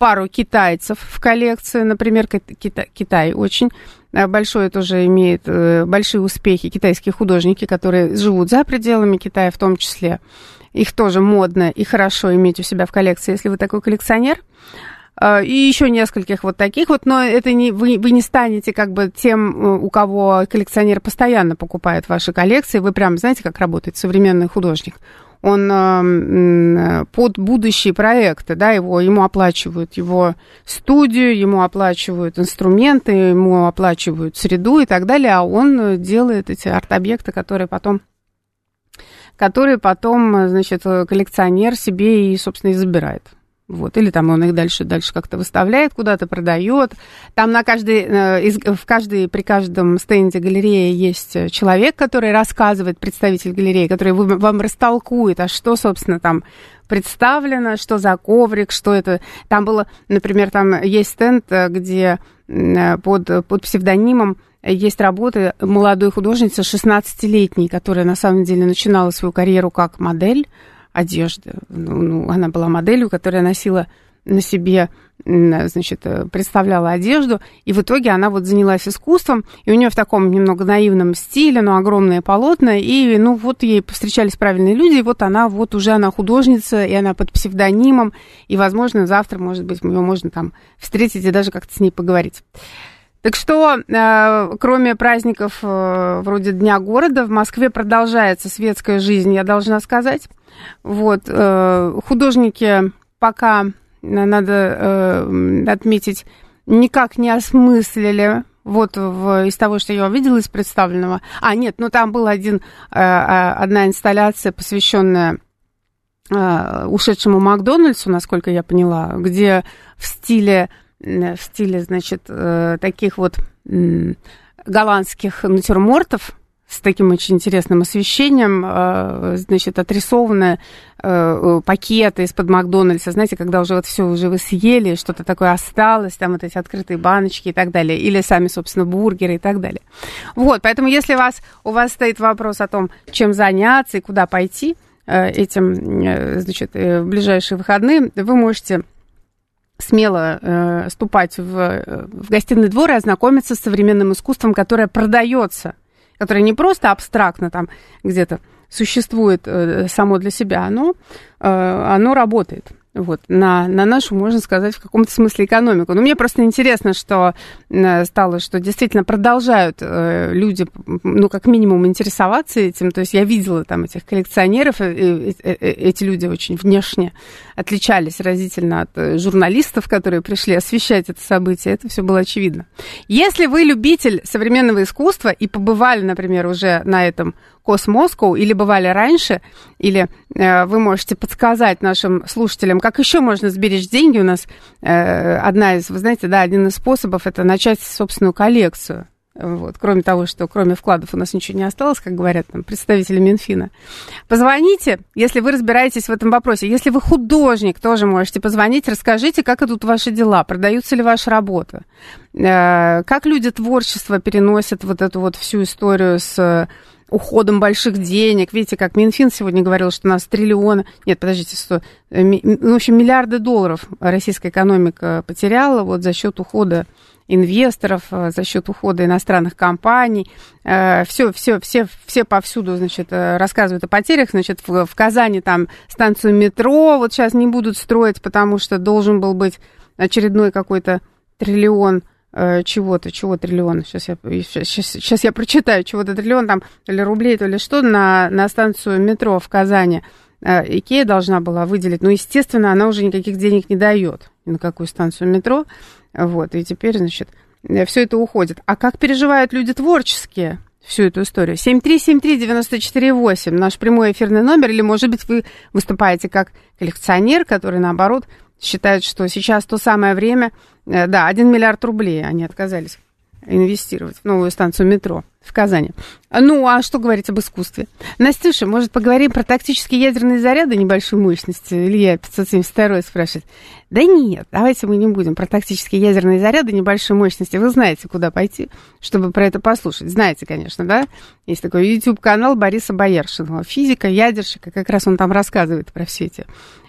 пару китайцев в коллекции, например, Китай, Китай очень большой тоже имеет большие успехи, китайские художники, которые живут за пределами Китая в том числе. Их тоже модно и хорошо иметь у себя в коллекции, если вы такой коллекционер. И еще нескольких вот таких вот, но это не, вы, вы не станете как бы тем, у кого коллекционер постоянно покупает ваши коллекции. Вы прям знаете, как работает современный художник. Он э, под будущие проекты, да, его, ему оплачивают его студию, ему оплачивают инструменты, ему оплачивают среду и так далее, а он делает эти арт-объекты, которые потом, которые потом, значит, коллекционер себе и, собственно, и забирает. Вот, или там он их дальше, дальше как-то выставляет, куда-то продает. Там на каждой, в каждой, при каждом стенде галереи есть человек, который рассказывает, представитель галереи, который вам растолкует, а что, собственно, там представлено, что за коврик, что это. Там было, например, там есть стенд, где под, под псевдонимом есть работы молодой художницы, шестнадцатилетней, которая на самом деле начинала свою карьеру как модель одежды. Ну, она была моделью, которая носила на себе, значит, представляла одежду, и в итоге она вот занялась искусством, и у нее в таком немного наивном стиле, но огромные полотна, и, ну, вот ей повстречались правильные люди, и вот она, вот уже она художница, и она под псевдонимом, и, возможно, завтра, может быть, ее можно там встретить и даже как-то с ней поговорить. Так что, э, кроме праздников э, вроде Дня города, в Москве продолжается светская жизнь, я должна сказать. Вот, э, художники пока, надо э, отметить, никак не осмыслили, вот в, из того, что я увидела, из представленного. А, нет, ну там была один, э, одна инсталляция, посвященная э, ушедшему Макдональдсу, насколько я поняла, где в стиле... в стиле, значит, таких вот голландских натюрмортов с таким очень интересным освещением, значит, отрисованы пакеты из-под Макдональдса, знаете, когда уже вот все уже вы съели, что-то такое осталось, там вот эти открытые баночки и так далее, или сами, собственно, бургеры и так далее. Вот, поэтому если вас, у вас стоит вопрос о том, чем заняться и куда пойти этим, значит, в ближайшие выходные, вы можете смело э, ступать в, в гостиный двор и ознакомиться с современным искусством, которое продается, которое не просто абстрактно там где-то существует э, само для себя, оно, э, оно работает. Вот, на, на нашу, можно сказать, в каком-то смысле экономику. Но мне просто интересно, что стало, что действительно продолжают э, люди, ну, как минимум, интересоваться этим. То есть я видела там этих коллекционеров, и, и, и, эти люди очень внешне отличались разительно от журналистов, которые пришли освещать это событие. Это все было очевидно. Если вы любитель современного искусства и побывали, например, уже на этом Космоскоу, или бывали раньше, или э, вы можете подсказать нашим слушателям, как еще можно сберечь деньги. У нас э, одна из, вы знаете, да, один из способов — это начать собственную коллекцию. Вот. Кроме того, что кроме вкладов у нас ничего не осталось, как говорят там представители Минфина. Позвоните, если вы разбираетесь в этом вопросе. Если вы художник, тоже можете позвонить, расскажите, как идут ваши дела, продаются ли ваши работы, э, как люди творчество переносят вот эту вот всю историю с уходом больших денег. Видите, как Минфин сегодня говорил, что у нас триллионы... Нет, подождите, сто... в общем, миллиарды долларов российская экономика потеряла вот за счет ухода инвесторов, за счет ухода иностранных компаний. Все, все, все, все повсюду, значит, рассказывают о потерях. Значит, в, в Казани там станцию метро вот сейчас не будут строить, потому что должен был быть очередной какой-то триллион чего-то, чего триллион, сейчас я, сейчас, сейчас я прочитаю, чего-то триллион, там, то ли рублей, то ли что, на, на станцию метро в Казани Икея должна была выделить, но, естественно, она уже никаких денег не дает ни на какую станцию метро, вот, и теперь, значит, все это уходит. А как переживают люди творческие всю эту историю? семь три семь три девять четыре восемь, наш прямой эфирный номер, или, может быть, вы выступаете как коллекционер, который, наоборот, считают, что сейчас то самое время, да, один миллиард рублей они отказались инвестировать в новую станцию метро в Казани. Ну, а что говорить об искусстве? Настюша, может, поговорим про тактические ядерные заряды небольшой мощности? Илья пятьсот семьдесят второй спрашивает. Да нет, давайте мы не будем про тактические ядерные заряды небольшой мощности. Вы знаете, куда пойти, чтобы про это послушать. Знаете, конечно, да? Есть такой YouTube-канал Бориса Бояршинова. Физика, ядерщика, как раз он там рассказывает про все эти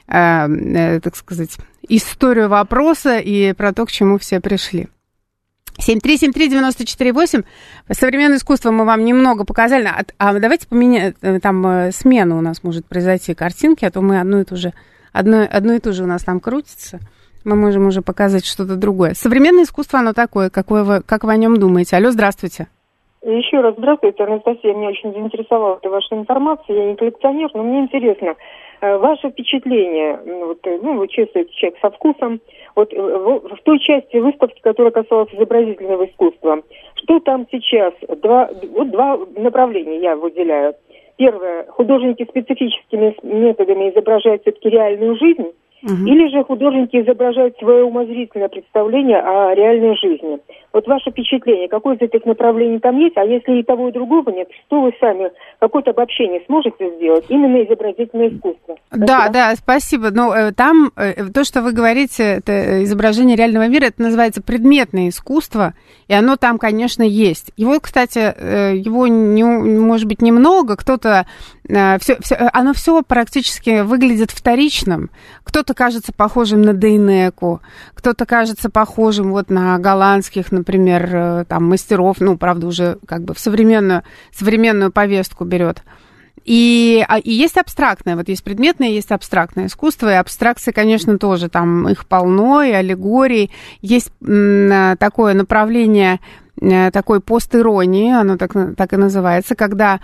э, так сказать, историю вопроса и про то, к чему все пришли. семь три семь три девяносто четыре восемь. Современное искусство мы вам немного показали. А, а давайте поменяем, там смена у нас может произойти картинки, а то мы одно и то же, одно, одно и то же у нас там крутится. Мы можем уже показать что-то другое. Современное искусство, оно такое, какое вы, как вы о нем думаете? Алло, здравствуйте. Еще раз здравствуйте, Анастасия. Меня очень заинтересовала эта ваша информация. Я не коллекционер, но мне интересно. Ваше впечатление, вот, ну, вы чувствуете человек со вкусом, вот в, в той части выставки, которая касалась изобразительного искусства, что там сейчас? Два, вот два направления я выделяю. Первое, художники специфическими методами изображают все-таки реальную жизнь, угу. Или же художники изображают свое умозрительное представление о реальной жизни. Вот ваше впечатление, какое из этих направлений там есть, а если и того, и другого нет, что вы сами, какое-то обобщение сможете сделать, именно изобразительное искусство? Спасибо. Да, да, спасибо. Но там то, что вы говорите, это изображение реального мира, это называется предметное искусство, и оно там, конечно, есть. Его, кстати, его, не, может быть, немного, кто-то, все, все, оно все практически выглядит вторичным. Кто-то кажется похожим на Дейнеку, кто-то кажется похожим вот на голландских, например, там, мастеров, ну, правда, уже как бы в современную, современную повестку берет. И, и есть абстрактное, вот есть предметное, есть абстрактное искусство, и абстракции, конечно, тоже, там их полно, и аллегорий. Есть м, такое направление, такой постиронии, оно так, так и называется, когда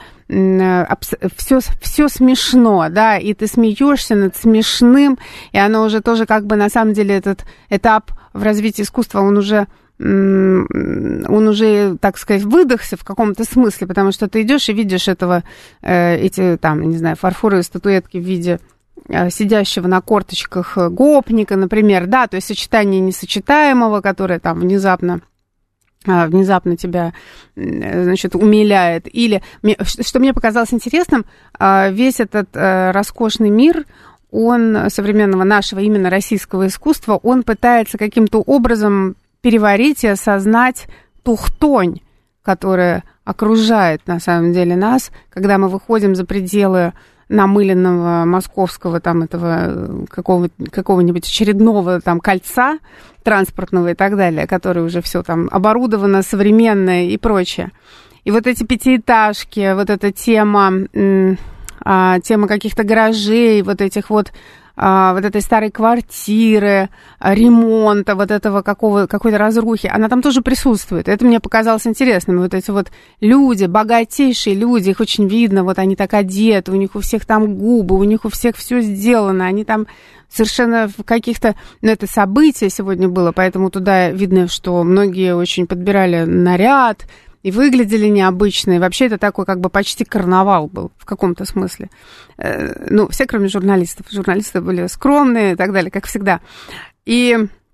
все, все смешно, да, и ты смеешься над смешным, и оно уже тоже как бы, на самом деле, этот этап в развитии искусства, он уже... он уже, так сказать, выдохся в каком-то смысле, потому что ты идешь и видишь этого, эти, там, не знаю, фарфоровые статуэтки в виде сидящего на корточках гопника, например, да, то есть сочетание несочетаемого, которое там внезапно внезапно тебя, значит, умиляет. Или, что мне показалось интересным, весь этот роскошный мир, он, современного нашего именно российского искусства, он пытается каким-то образом переварить и осознать ту хтонь, которая окружает, на самом деле, нас, когда мы выходим за пределы намыленного московского там этого какого, какого-нибудь очередного там кольца транспортного и так далее, которое уже все там оборудовано, современное и прочее. И вот эти пятиэтажки, вот эта тема, тема каких-то гаражей, вот этих вот вот этой старой квартиры, ремонта, вот этого какого, какой-то разрухи, она там тоже присутствует. Это мне показалось интересным. Вот эти вот люди, богатейшие люди, их очень видно, вот они так одеты, у них у всех там губы, у них у всех все сделано, они там совершенно в каких-то... Ну, это событие сегодня было, поэтому туда видно, что многие очень подбирали наряд, и выглядели необычно, и вообще это такой как бы почти карнавал был в каком-то смысле. Ну, все, кроме журналистов. Журналисты были скромные и так далее, как всегда. И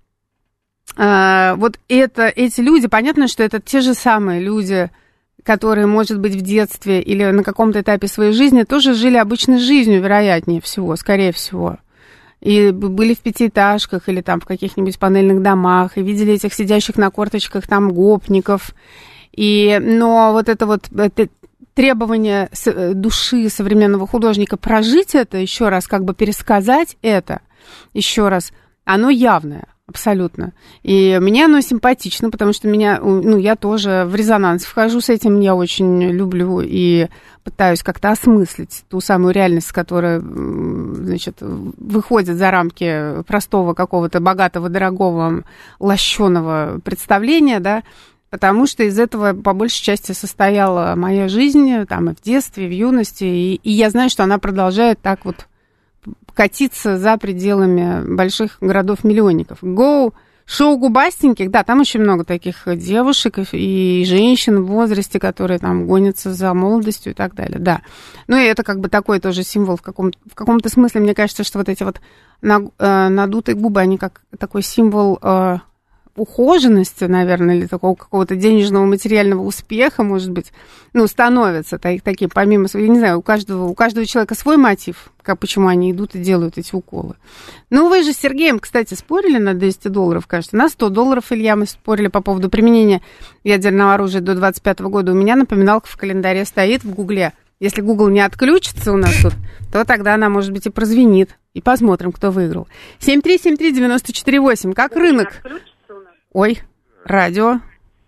э, вот это, эти люди, понятно, что это те же самые люди, которые, может быть, в детстве или на каком-то этапе своей жизни тоже жили обычной жизнью, вероятнее всего, скорее всего. И были в пятиэтажках или там в каких-нибудь панельных домах, и видели этих сидящих на корточках там гопников. И, но вот это вот это требование души современного художника прожить это, еще раз как бы пересказать это, еще раз, оно явное, абсолютно. И мне оно симпатично, потому что меня, ну, я тоже в резонанс вхожу с этим, я очень люблю и пытаюсь как-то осмыслить ту самую реальность, которая, значит, выходит за рамки простого какого-то богатого, дорогого, лощеного представления, да, потому что из этого по большей части состояла моя жизнь, там, и в детстве, и в юности, и, и я знаю, что она продолжает так вот катиться за пределами больших городов-миллионников. Go! Шоу губастеньких, да, там очень много таких девушек и женщин в возрасте, которые там гонятся за молодостью и так далее, да. Ну, и это как бы такой тоже символ в, каком, в каком-то смысле, мне кажется, что вот эти вот надутые губы, они как такой символ... ухоженности, наверное, или такого какого-то денежного материального успеха, может быть, ну, становятся так, такие, помимо своего, я не знаю, у каждого, у каждого человека свой мотив, как, почему они идут и делают эти уколы. Ну, вы же с Сергеем, кстати, спорили на двести долларов, кажется, на сто долларов, Илья, мы спорили по поводу применения ядерного оружия до двадцать пятого года. У меня напоминалка в календаре стоит в Гугле Если Google не отключится у нас тут, то тогда она, может быть, и прозвенит. И посмотрим, кто выиграл. семь три семь три девять четыре восемь. Как рынок? Ой, радио.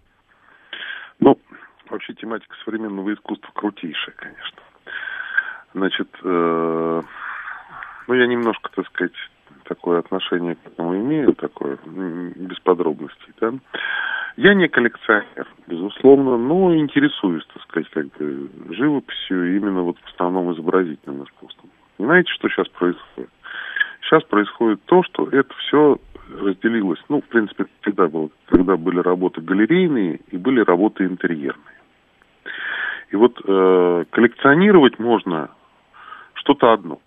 Ну, вообще тематика современного искусства крутейшая, конечно. Значит, э, ну, я немножко, так сказать, такое отношение к этому имею, такое, без подробностей, да. Я не коллекционер, безусловно, но интересуюсь, так сказать, как бы живописью, именно вот в основном изобразительным искусством. Понимаете, что сейчас происходит? Сейчас происходит то, что это все разделилось, ну, в принципе, всегда было, когда были работы галерейные и были работы интерьерные. И вот э, коллекционировать можно что-то одно.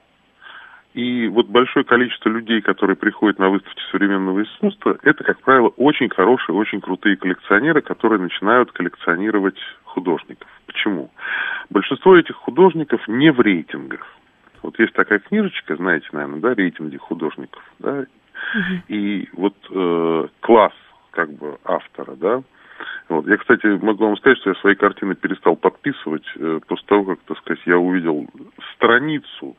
И вот большое количество людей, которые приходят на выставки современного искусства, это, как правило, очень хорошие, очень крутые коллекционеры, которые начинают коллекционировать художников. Почему? Большинство этих художников не в рейтингах. Вот есть такая книжечка, знаете, наверное, да, рейтинги художников, да, uh-huh. И вот э, класс, как бы, автора, да. Вот. Я, кстати, могу вам сказать, что я свои картины перестал подписывать э, после того, как, так сказать, я увидел страницу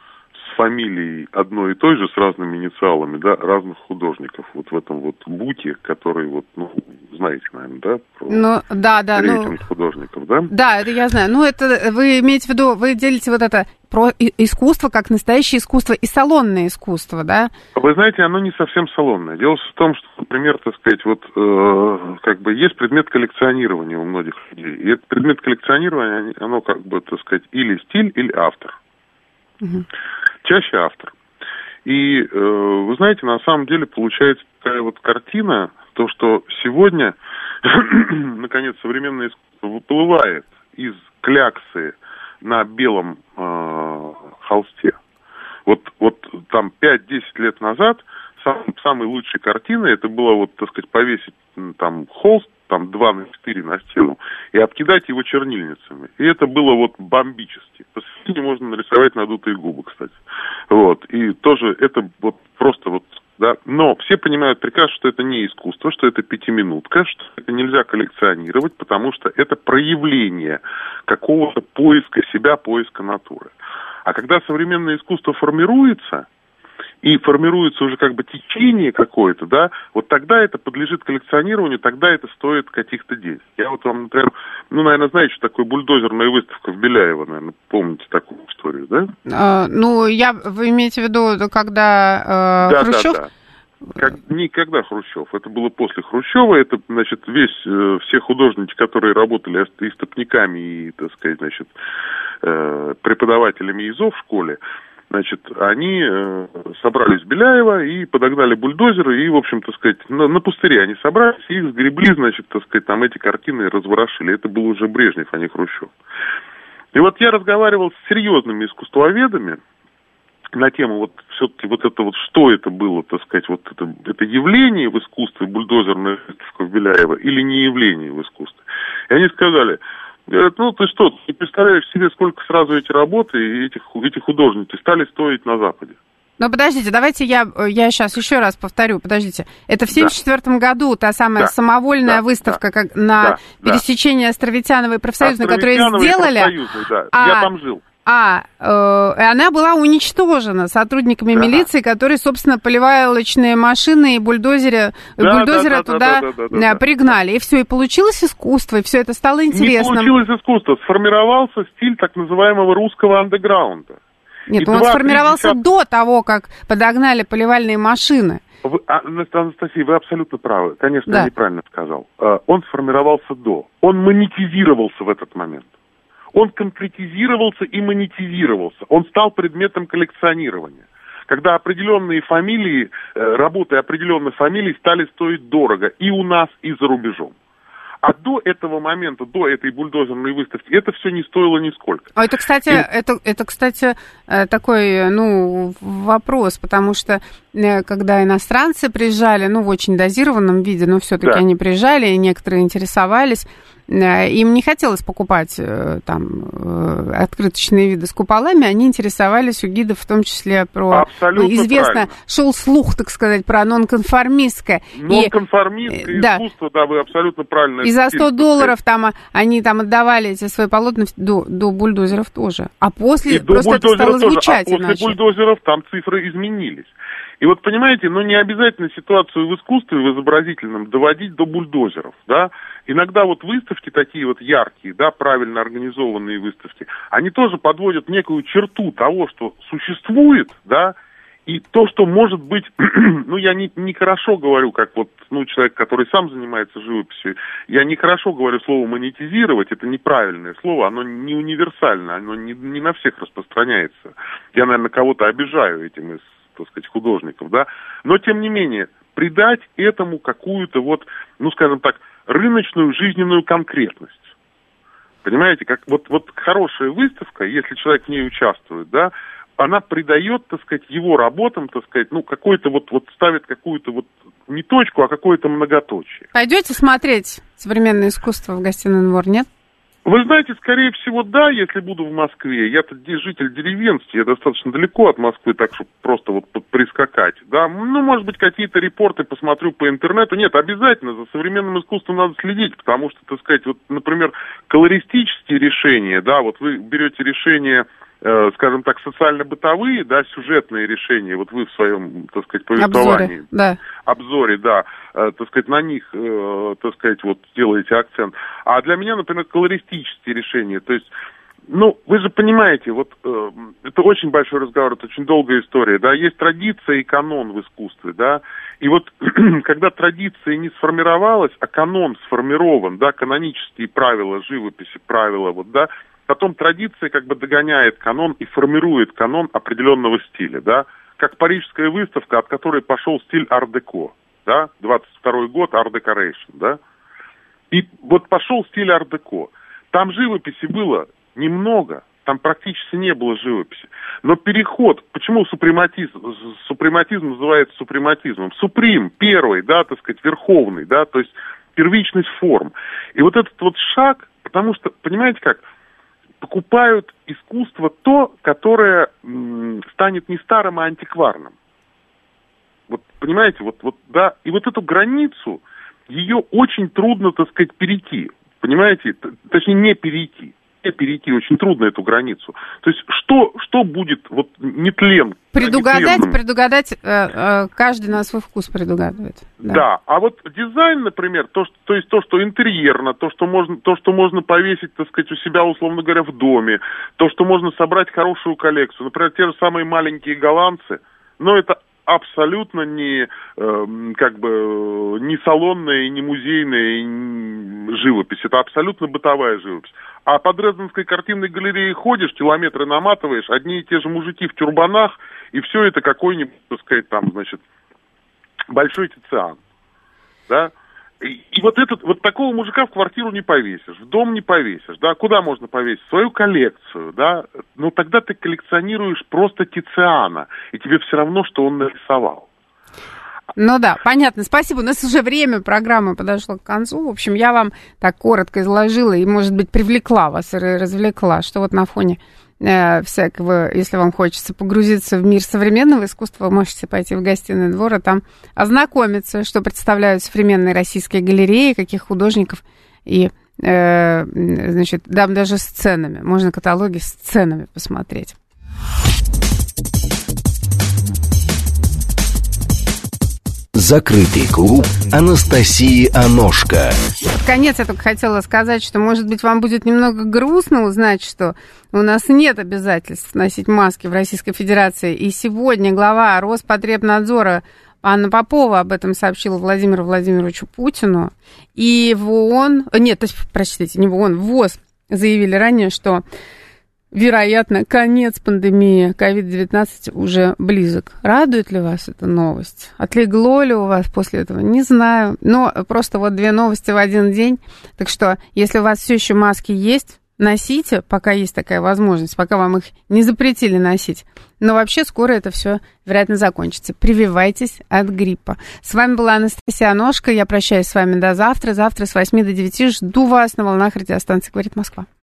с фамилией одной и той же, с разными инициалами, да, разных художников. Вот в этом вот буте, который вот, ну, знаете, наверное, да? Про ну, да, да. Рейтинг ну, художников, да? Да, это я знаю. Ну, это вы имеете в виду, вы делите вот это про искусство как настоящее искусство и салонное искусство, да? Вы знаете, оно не совсем салонное. Дело в том, что, например, так сказать, вот э, как бы есть предмет коллекционирования у многих людей. И этот предмет коллекционирования, оно как бы, так сказать, или стиль, или автор. Угу. Чаще автор. И, э, вы знаете, на самом деле получается такая вот картина, то, что сегодня, наконец, современное искусство выплывает из кляксы на белом э, холсте. Вот, вот там пять-десять лет назад сам, самой лучшей картиной это было вот, так сказать, повесить там холст, там два на четыре на стену, и обкидать его чернильницами. И это было вот бомбически. Посередине можно нарисовать надутые губы, кстати. Вот. И тоже это вот просто вот, да. Но все понимают прекрасно, что это не искусство, что это пятиминутка, что это нельзя коллекционировать, потому что это проявление какого-то поиска себя, поиска натуры. А когда современное искусство формируется, и формируется уже как бы течение какое-то, да, вот тогда это подлежит коллекционированию, тогда это стоит каких-то денег. Я вот вам, например, ну, наверное, знаете, что такое бульдозерная выставка в Беляево, наверное, помните такую историю, да? А, ну, я, вы имеете в виду, когда э, да, Хрущев... Да, да. Как, никогда Хрущев. Это было после Хрущева. Это, значит, весь, э, все художники, которые работали истопниками и, так сказать, значит, э, преподавателями ИЗО в школе, значит, они э, собрались в Беляево и подогнали бульдозеры, и, в общем, так сказать, на, на пустыре они собрались и сгребли, значит, так сказать, там эти картины и разворошили. Это был уже Брежнев, а не Хрущев. И вот я разговаривал с серьезными искусствоведами на тему вот все-таки вот это вот, что это было, так сказать, вот это, это явление в искусстве, бульдозерная выставка в Беляево, или не явление в искусстве. И они сказали... Говорят, ну ты что, ты представляешь себе, сколько сразу эти работы и эти, эти художники стали стоить на Западе. Но подождите, давайте я, я сейчас еще раз повторю, подождите. Это в семьдесят четвёртом да. году та самая да. самовольная да. выставка да. как на да. пересечении Островитянова и Профсоюзной, которую сделали. Да. А, я там жил. А, э, она была уничтожена сотрудниками да. милиции, которые, собственно, поливалочные машины и бульдозеры, да, бульдозеры да, да, туда да, да, да, да, пригнали. Да. И все, и получилось искусство, и все это стало интересным. Не получилось искусство, сформировался стиль так называемого русского андеграунда. Нет, и он сформировался десятых... до того, как подогнали поливальные машины. Вы, Анастасия, вы абсолютно правы. Конечно, да. я неправильно сказал. Он сформировался до. Он монетизировался в этот момент. Он конкретизировался и монетизировался. Он стал предметом коллекционирования. Когда определенные фамилии, работы определенных фамилий стали стоить дорого и у нас, и за рубежом. А до этого момента, до этой бульдозерной выставки, это все не стоило нисколько. А это, кстати, и... это, это, кстати, такой, ну, вопрос, потому что когда иностранцы приезжали, ну, в очень дозированном виде, но все-таки да. они приезжали, и некоторые интересовались, им не хотелось покупать там открыточные виды с куполами, они интересовались у гидов в том числе про... Абсолютно ну, известно, правильно. Шел слух, так сказать, про нонконформистское. Нонконформистское и, искусство, да. да, вы абсолютно правильно. И за сто долларов там они там отдавали эти свои полотна до, до бульдозеров тоже. А после и просто это стало тоже. звучать а после иначе. Бульдозеров там цифры изменились. И вот, понимаете, ну, не обязательно ситуацию в искусстве, в изобразительном, доводить до бульдозеров, да. Иногда вот выставки такие вот яркие, да, правильно организованные выставки, они тоже подводят некую черту того, что существует, да, и то, что может быть, ну, я не, не хорошо говорю, как вот, ну, человек, который сам занимается живописью, я не хорошо говорю слово монетизировать, это неправильное слово, оно не универсально, оно не, не на всех распространяется. Я, наверное, кого-то обижаю этим из, так сказать, художников, да, но, тем не менее, придать этому какую-то вот, ну, скажем так, рыночную жизненную конкретность. Понимаете, как вот, вот хорошая выставка, если человек в ней участвует, да, она придает, так сказать, его работам, так сказать, ну, какой-то вот, вот ставит какую-то вот не точку, а какое-то многоточие. Пойдете смотреть современное искусство в Гостиный двор, нет? Вы знаете, скорее всего, да, если буду в Москве. Я-то житель деревенский, я достаточно далеко от Москвы, так что просто вот прискакать. Да, ну, может быть, какие-то репорты посмотрю по интернету. Нет, обязательно за современным искусством надо следить, потому что, так сказать, вот, например, колористические решения, да, вот вы берете решения, э, скажем так, социально-бытовые, да, сюжетные решения, вот вы в своем, так сказать, повествовании. Обзоре, да. Обзоре, да, э, так сказать, на них, э, так сказать, вот делаете акцент. А для меня, например, колористические решения, то есть, ну, вы же понимаете, вот э, это очень большой разговор, это очень долгая история, да, есть традиция и канон в искусстве, да, и вот когда традиция не сформировалась, а канон сформирован, да, канонические правила живописи, правила, вот, да, потом традиция как бы догоняет канон и формирует канон определенного стиля, да, как парижская выставка, от которой пошел стиль ар-деко, да, двадцать второй год, ар-декорейшн, да, и вот пошел стиль ар-деко. Там живописи было немного, там практически не было живописи. Но переход, почему супрематизм, супрематизм называется супрематизмом? Суприм, первый, да, так сказать, верховный, да, то есть первичность форм. И вот этот вот шаг, потому что, понимаете как, покупают искусство то, которое м, станет не старым, а антикварным. Вот, понимаете, вот, вот, да, и вот эту границу, ее очень трудно, так сказать, перейти, понимаете, точнее, не перейти, не перейти, очень трудно эту границу. То есть, что, что будет, вот, нетлен, Предугадать, предугадать, э, э, каждый на свой вкус предугадывает. Да. да, а вот дизайн, например, то, что, то есть то, что интерьерно, то, что можно, то, что можно повесить, так сказать, у себя, условно говоря, в доме, то, что можно собрать хорошую коллекцию, например, те же самые маленькие голландцы, но это абсолютно не, э, как бы, не салонная и не музейная и живопись. Это абсолютно бытовая живопись. А по Дрезденской картинной галерее ходишь, километры наматываешь, одни и те же мужики в тюрбанах, и все это какой-нибудь, так сказать, там, значит, большой Тициан. Да? И, и вот этот, вот такого мужика в квартиру не повесишь, в дом не повесишь, да, куда можно повесить? Свою коллекцию, да, ну тогда ты коллекционируешь просто Тициана, и тебе все равно, что он нарисовал. Ну да, понятно, спасибо, у нас уже время программы подошло к концу, в общем, я вам так коротко изложила и, может быть, привлекла вас и развлекла, что вот на фоне э, всякого, если вам хочется погрузиться в мир современного искусства, вы можете пойти в Гостиный двор и там ознакомиться, что представляют современные российские галереи, каких художников и, э, значит, там даже с ценами, можно каталоги с ценами посмотреть. Закрытый клуб Анастасии Аношко. В конец я только хотела сказать, что, может быть, вам будет немного грустно узнать, что у нас нет обязательств носить маски в Российской Федерации. И сегодня глава Роспотребнадзора Анна Попова об этом сообщила Владимиру Владимировичу Путину. И в ООН, нет, то есть, простите, не в ООН, в ВОЗ заявили ранее, что, вероятно, конец пандемии ковид девятнадцать уже близок. Радует ли вас эта новость? Отлегло ли у вас после этого? Не знаю. Но просто вот две новости в один день. Так что, если у вас все еще маски есть, носите, пока есть такая возможность, пока вам их не запретили носить. Но вообще скоро это все, вероятно, закончится. Прививайтесь от гриппа. С вами была Анастасия Аношко. Я прощаюсь с вами до завтра. Завтра с восьми до девяти жду вас на волнах радиостанции «Говорит Москва».